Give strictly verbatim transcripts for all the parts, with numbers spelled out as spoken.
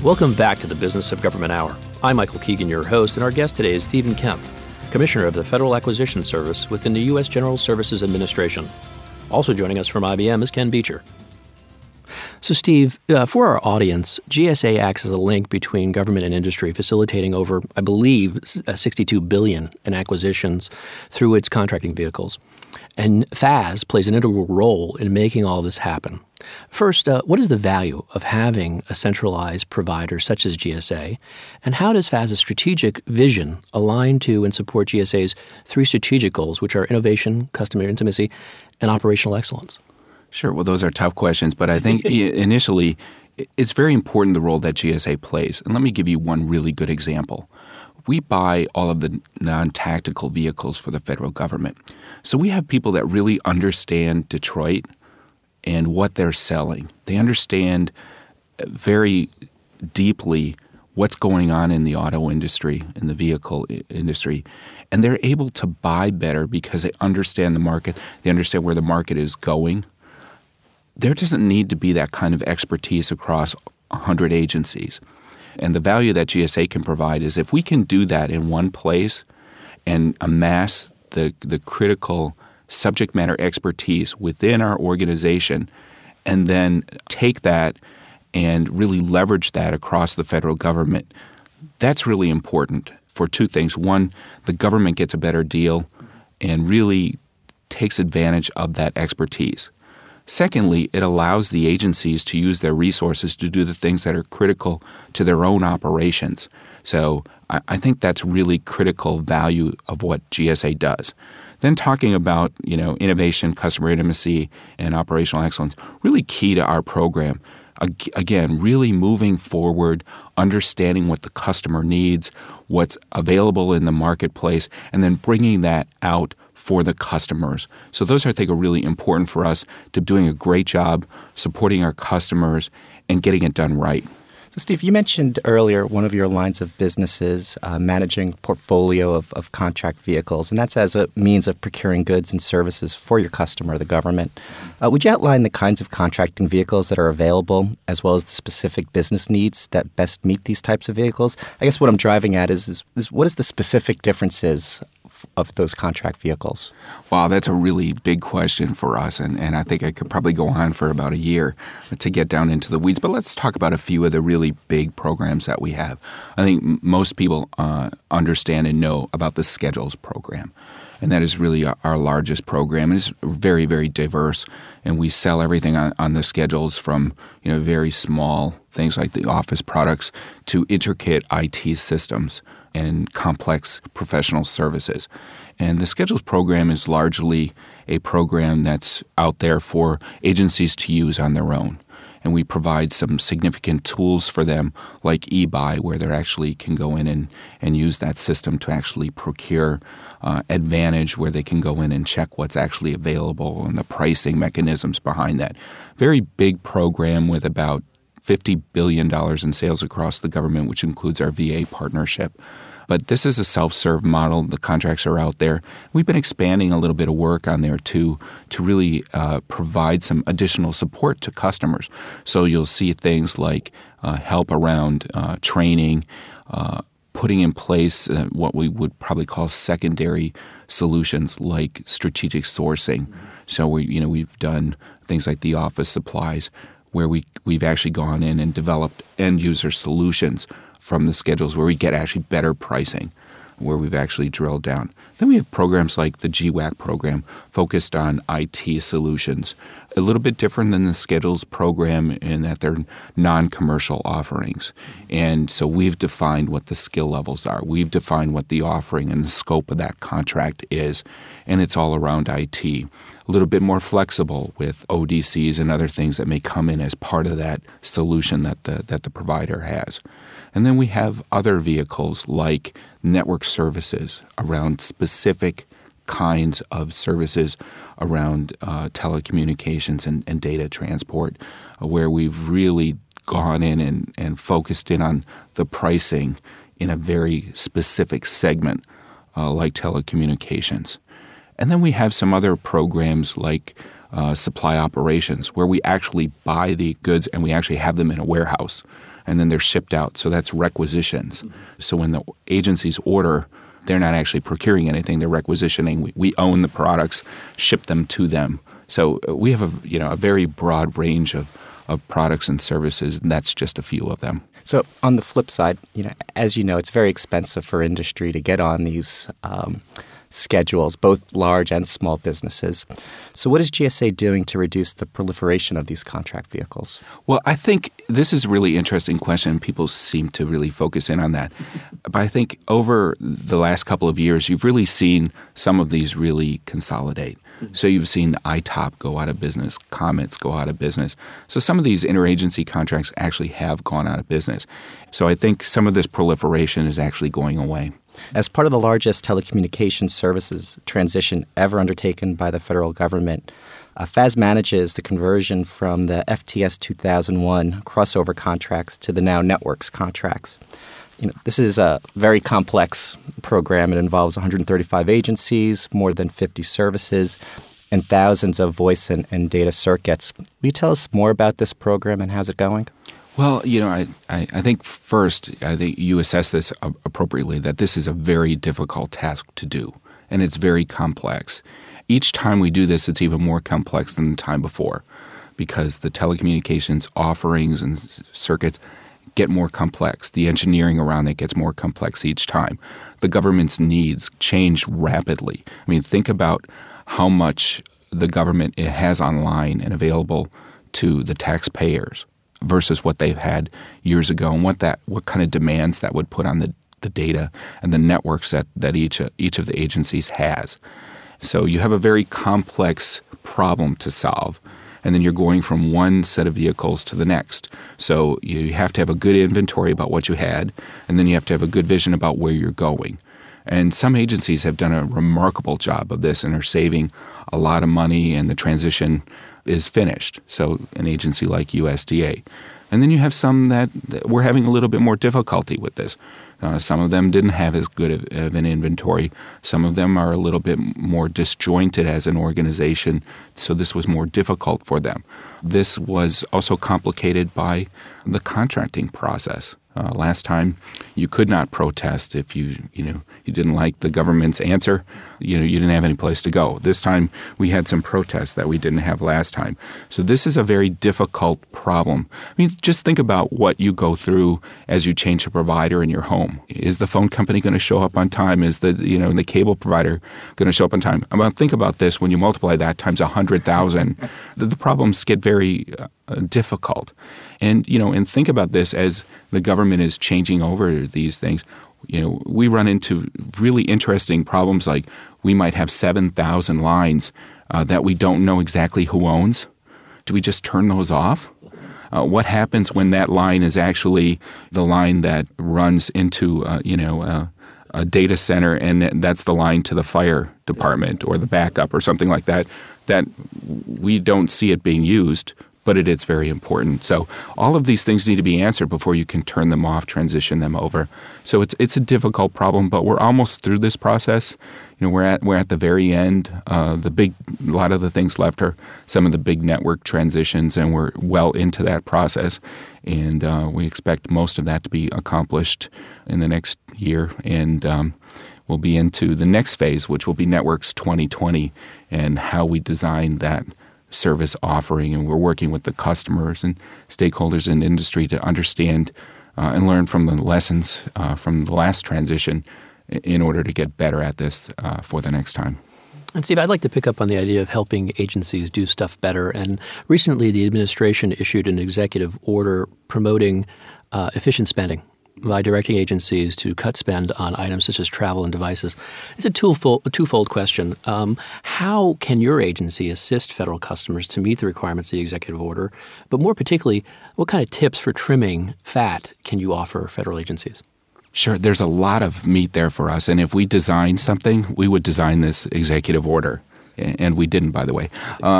Welcome back to the Business of Government Hour. I'm Michael Keegan, your host, and our guest today is Stephen Kemp, Commissioner of the Federal Acquisition Service within the U S General Services Administration. Also joining us from I B M is Ken Beecher. So, Steve, uh, for our audience, G S A acts as a link between government and industry, facilitating over, I believe, sixty-two billion dollars in acquisitions through its contracting vehicles. And F A S plays an integral role in making all this happen. First, uh, what is the value of having a centralized provider such as G S A? And how does F A S's strategic vision align to and support G S A's three strategic goals, which are innovation, customer intimacy, and operational excellence? Sure. Well, those are tough questions, but I think initially it's very important the role that G S A plays. And let me give you one really good example. We buy all of the non-tactical vehicles for the federal government. So we have people that really understand Detroit and what they're selling. They understand very deeply what's going on in the auto industry, in the vehicle industry, and they're able to buy better because they understand the market. They understand where the market is going. There doesn't need to be that kind of expertise across one hundred agencies. And the value that G S A can provide is if we can do that in one place and amass the, the critical subject matter expertise within our organization and then take that and really leverage that across the federal government, that's really important for two things. One, the government gets a better deal and really takes advantage of that expertise. Secondly, it allows the agencies to use their resources to do the things that are critical to their own operations. So I, I think that's really critical value of what G S A does. Then talking about, you know, innovation, customer intimacy, and operational excellence, really key to our program. Again, really moving forward, understanding what the customer needs, what's available in the marketplace, and then bringing that out for the customers. So those, I think, are really important for us to doing a great job supporting our customers and getting it done right. So, Steve, you mentioned earlier one of your lines of businesses, uh, managing portfolio of, of contract vehicles, and that's as a means of procuring goods and services for your customer, the government. Uh, would you outline the kinds of contracting vehicles that are available, as well as the specific business needs that best meet these types of vehicles? I guess what I'm driving at is, is, is what is the specific differences of those contract vehicles? Wow, that's a really big question for us, and, and I think I could probably go on for about a year to get down into the weeds. But let's talk about a few of the really big programs that we have. I think most people uh, understand and know about the Schedules program, and that is really our, our largest program. And it's very, very diverse, and we sell everything on, on the Schedules from, you know, very small things like the office products to intricate I T systems and complex professional services. And the Schedules program is largely a program that's out there for agencies to use on their own. And we provide some significant tools for them like eBuy, where they actually can go in and, and use that system to actually procure. Uh, Advantage, where they can go in and check what's actually available and the pricing mechanisms behind that. Very big program with about fifty billion dollars in sales across the government, which includes our V A partnership. But this is a self-serve model. The contracts are out there. We've been expanding a little bit of work on there too to really uh, provide some additional support to customers. So you'll see things like uh, help around uh, training, uh, putting in place uh, what we would probably call secondary solutions like strategic sourcing. So we, you know, we've done things like the office supplies, where we, we've actually gone in and developed end-user solutions from the Schedules where we get actually better pricing, where we've actually drilled down. Then we have programs like the G WAC program focused on I T solutions, a little bit different than the Schedules program in that they're non-commercial offerings. And so we've defined what the skill levels are. We've defined what the offering and the scope of that contract is, and it's all around I T. A little bit more flexible with O D Cs and other things that may come in as part of that solution that the that the provider has. And then we have other vehicles like network services around specific kinds of services around uh, telecommunications and, and data transport, uh, where we've really gone in and, and focused in on the pricing in a very specific segment uh, like telecommunications. And then we have some other programs like uh, supply operations, where we actually buy the goods and we actually have them in a warehouse, and then they're shipped out. So that's requisitions. Mm-hmm. So when the agencies order, they're not actually procuring anything; they're requisitioning. We, we own the products, ship them to them. So we have a you know a very broad range of, of products and services, and that's just a few of them. So on the flip side, you know, as you know, it's very expensive for industry to get on these um, schedules, both large and small businesses. So what is G S A doing to reduce the proliferation of these contract vehicles? Well, I think this is a really interesting question. People seem to really focus in on that. But I think over the last couple of years, you've really seen some of these really consolidate. So you've seen the I TOP go out of business, Comets go out of business. So some of these interagency contracts actually have gone out of business. So I think some of this proliferation is actually going away. As part of the largest telecommunications services transition ever undertaken by the federal government, uh, F A S manages the conversion from the F T S two thousand one crossover contracts to the now networks contracts. You know, this is a very complex program. It involves one hundred thirty-five agencies, more than fifty services, and thousands of voice and, and data circuits. Will you tell us more about this program and how's it going? Well, you know, I, I, I think first, I think you assess this appropriately, that this is a very difficult task to do, and it's very complex. Each time we do this, it's even more complex than the time before, because the telecommunications offerings and circuits get more complex. The engineering around it gets more complex each time. The government's needs change rapidly. I mean, think about how much the government has online and available to the taxpayers versus what they've had years ago, and what that what kind of demands that would put on the, the data and the networks that, that each each of the agencies has. So you have a very complex problem to solve. And then you're going from one set of vehicles to the next. So you have to have a good inventory about what you had, and then you have to have a good vision about where you're going. And some agencies have done a remarkable job of this and are saving a lot of money, and the transition is finished. So an agency like U S D A. And then you have some that were having a little bit more difficulty with this. Uh, some of them didn't have as good of, of an inventory. Some of them are a little bit more disjointed as an organization, so this was more difficult for them. This was also complicated by the contracting process. Uh, last time, you could not protest if you, you know, you didn't like the government's answer. You know, you didn't have any place to go. This time, we had some protests that we didn't have last time. So this is a very difficult problem. I mean, just think about what you go through as you change a provider in your home. Is the phone company going to show up on time? Is the, you know, the cable provider going to show up on time? I mean, think about this. When you multiply that times one hundred thousand, the, the problems get very uh, difficult. And, you know, and think about this as the government is changing over these things. You know, we run into really interesting problems, like we might have seven thousand lines uh, that we don't know exactly who owns. Do we just turn those off? Uh, what happens when that line is actually the line that runs into, uh, you know, uh, a data center, and that's the line to the fire department or the backup or something like that, that we don't see it being used, but it is very important. So all of these things need to be answered before you can turn them off, transition them over. So it's it's a difficult problem, but we're almost through this process. You know, we're at we're at the very end. Uh, the big a lot of the things left are some of the big network transitions, and we're well into that process. And uh, we expect most of that to be accomplished in the next year, and um, we'll be into the next phase, which will be Networks twenty twenty, and how we design that service offering. And we're working with the customers and stakeholders in industry to understand uh, and learn from the lessons uh, from the last transition in order to get better at this uh, for the next time. And Steve, I'd like to pick up on the idea of helping agencies do stuff better. And recently the administration issued an executive order promoting uh, efficient spending by directing agencies to cut spend on items such as travel and devices. It's a twofold, a twofold question. Um, how can your agency assist federal customers to meet the requirements of the executive order? But more particularly, what kind of tips for trimming fat can you offer federal agencies? Sure. There's a lot of meat there for us. And if we design something, we would design this executive order. And we didn't, by the way.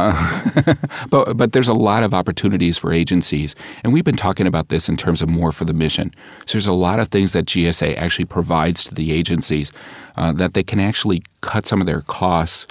Uh, but but there's a lot of opportunities for agencies. And we've been talking about this in terms of more for the mission. So there's a lot of things that G S A actually provides to the agencies uh, that they can actually cut some of their costs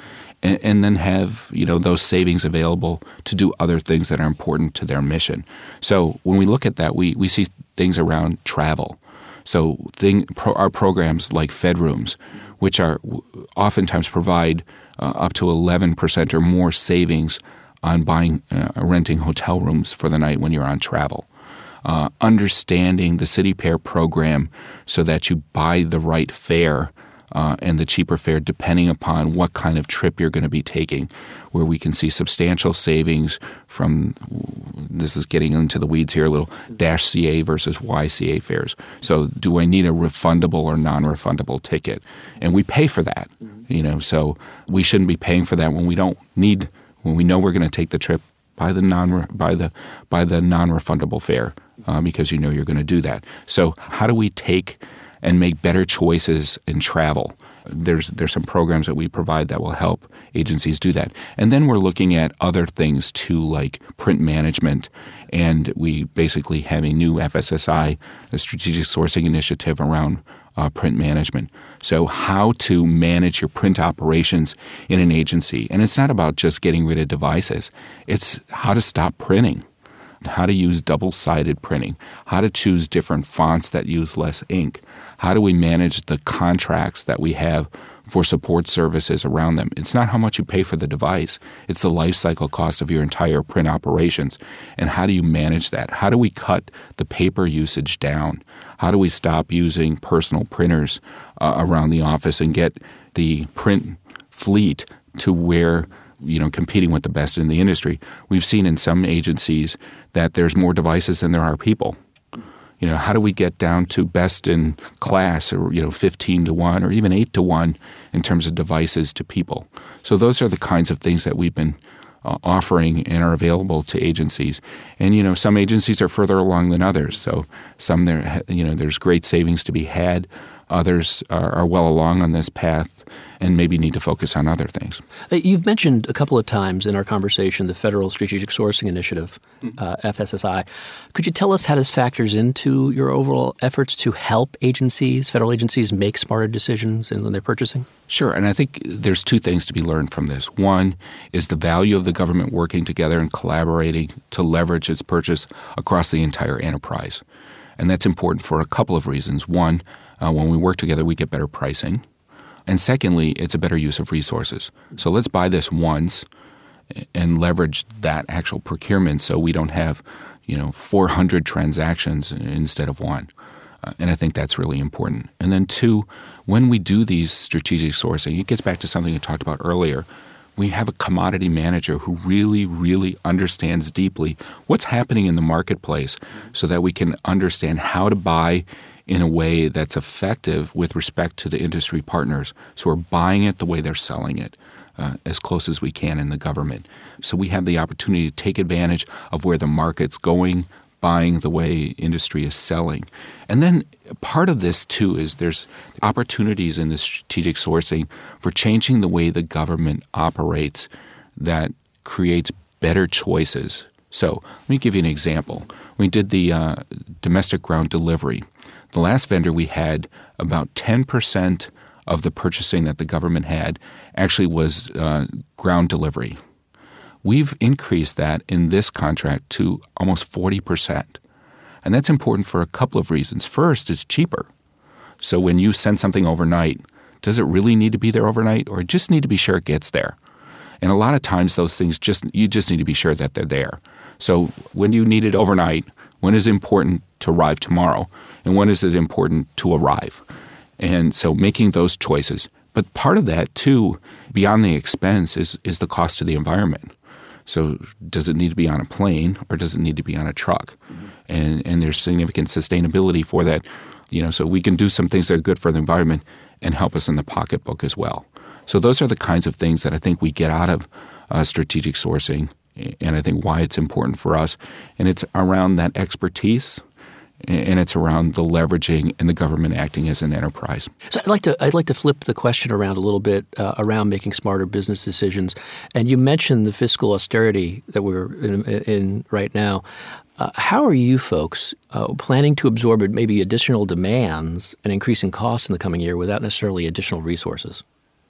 and, and then have, you know, those savings available to do other things that are important to their mission. So when we look at that, we, we see things around travel. So thing, pro, our programs like FedRooms, which are oftentimes provide uh, up to eleven percent or more savings on buying, uh, renting hotel rooms for the night when you're on travel. Uh, understanding the CityPair program so that you buy the right fare uh, and the cheaper fare depending upon what kind of trip you're going to be taking, where we can see substantial savings from, this is getting into the weeds here a little, Dash C A versus Y C A fares. So do I need a refundable or non-refundable ticket? And we pay for that, you know, so we shouldn't be paying for that when we don't need, when we know we're going to take the trip by the non by the by the non-refundable fare uh, because you know you're going to do that. So how do we take and make better choices in travel? There's there's some programs that we provide that will help agencies do that. And then we're looking at other things too, like print management. And we basically have a new F S S I, a strategic sourcing initiative around uh, print management. So how to manage your print operations in an agency. And it's not about just getting rid of devices. It's how to stop printing, how to use double-sided printing, how to choose different fonts that use less ink. How do we manage the contracts that we have for support services around them? It's not how much you pay for the device. It's the life cycle cost of your entire print operations. And how do you manage that? How do we cut the paper usage down? How do we stop using personal printers uh, around the office and get the print fleet to where, you know, competing with the best in the industry? We've seen in some agencies that there's more devices than there are people. You know, how do we get down to best in class, or, you know, fifteen to one or even eight to one in terms of devices to people? So those are the kinds of things that we've been uh, offering and are available to agencies. And, you know, some agencies are further along than others. So some there, you know, there's great savings to be had. Others are, are well along on this path and maybe need to focus on other things. You've mentioned a couple of times in our conversation the Federal Strategic Sourcing Initiative, uh, F S S I. Could you tell us how this factors into your overall efforts to help agencies, federal agencies, make smarter decisions in their purchasing? Sure, and I think there's two things to be learned from this. One is the value of the government working together and collaborating to leverage its purchase across the entire enterprise. And that's important for a couple of reasons. One, uh, when we work together, we get better pricing. And secondly, it's a better use of resources. So let's buy this once and leverage that actual procurement so we don't have, you know, four hundred transactions instead of one. Uh, and I think that's really important. And then two, when we do these strategic sourcing, it gets back to something I talked about earlier. We have a commodity manager who really, really understands deeply what's happening in the marketplace so that we can understand how to buy in a way that's effective with respect to the industry partners. So we're buying it the way they're selling it, uh, as close as we can in the government. So we have the opportunity to take advantage of where the market's going, buying the way industry is selling. And then part of this, too, is there's opportunities in the strategic sourcing for changing the way the government operates that creates better choices. So let me give you an example. We did the uh, domestic ground delivery. The last vendor we had, about ten percent of the purchasing that the government had actually was uh, ground delivery. We've increased that in this contract to almost forty percent. And that's important for a couple of reasons. First, it's cheaper. So when you send something overnight, does it really need to be there overnight, or just need to be sure it gets there? And a lot of times those things just, you just need to be sure that they're there. So when you need it overnight, when is it important to arrive tomorrow? And when is it important to arrive? And so making those choices. But part of that, too, beyond the expense, is, is the cost to the environment. So does it need to be on a plane, or does it need to be on a truck? Mm-hmm. And and there's significant sustainability for that. You know, so we can do some things that are good for the environment and help us in the pocketbook as well. So those are the kinds of things that I think we get out of uh, strategic sourcing, and I think why it's important for us. And it's around that expertise, and it's around the leveraging and the government acting as an enterprise. So I'd like to I'd like to flip the question around a little bit uh, around making smarter business decisions. And you mentioned the fiscal austerity that we're in, in right now. Uh, how are you folks uh, planning to absorb maybe additional demands and increasing costs in the coming year without necessarily additional resources?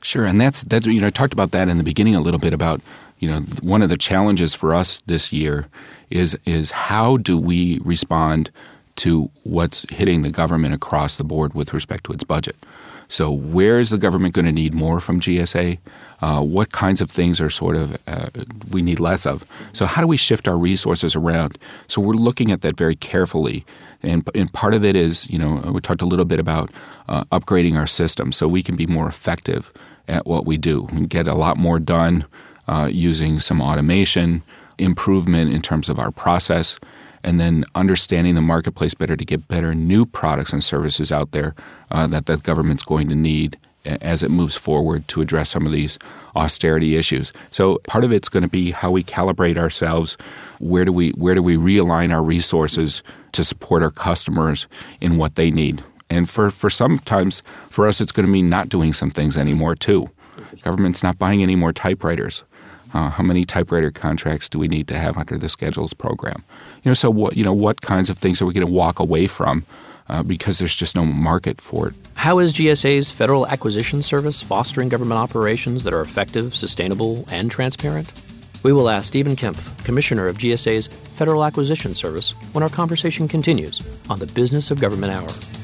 Sure, and that's that's you know I talked about that in the beginning a little bit about you know one of the challenges for us this year is is how do we respond to what's hitting the government across the board with respect to its budget. So where is the government going to need more from G S A? Uh, what kinds of things are sort of uh, we need less of? So how do we shift our resources around? So we're looking at that very carefully. And, and part of it is, you know, we talked a little bit about uh, upgrading our system so we can be more effective at what we do and get a lot more done uh, using some automation, improvement in terms of our process, and then understanding the marketplace better to get better new products and services out there uh, that the government's going to need as it moves forward to address some of these austerity issues. So part of it's going to be how we calibrate ourselves. Where do we where do we realign our resources to support our customers in what they need? And for, for sometimes, for us, it's going to mean not doing some things anymore, too. Government's not buying any more typewriters. Uh, how many typewriter contracts do we need to have under the Schedules program? You know, so what you know, what kinds of things are we going to walk away from uh, because there's just no market for it? How is G S A's Federal Acquisition Service fostering government operations that are effective, sustainable, and transparent? We will ask Stephen Kempf, Commissioner of G S A's Federal Acquisition Service, when our conversation continues on the Business of Government Hour.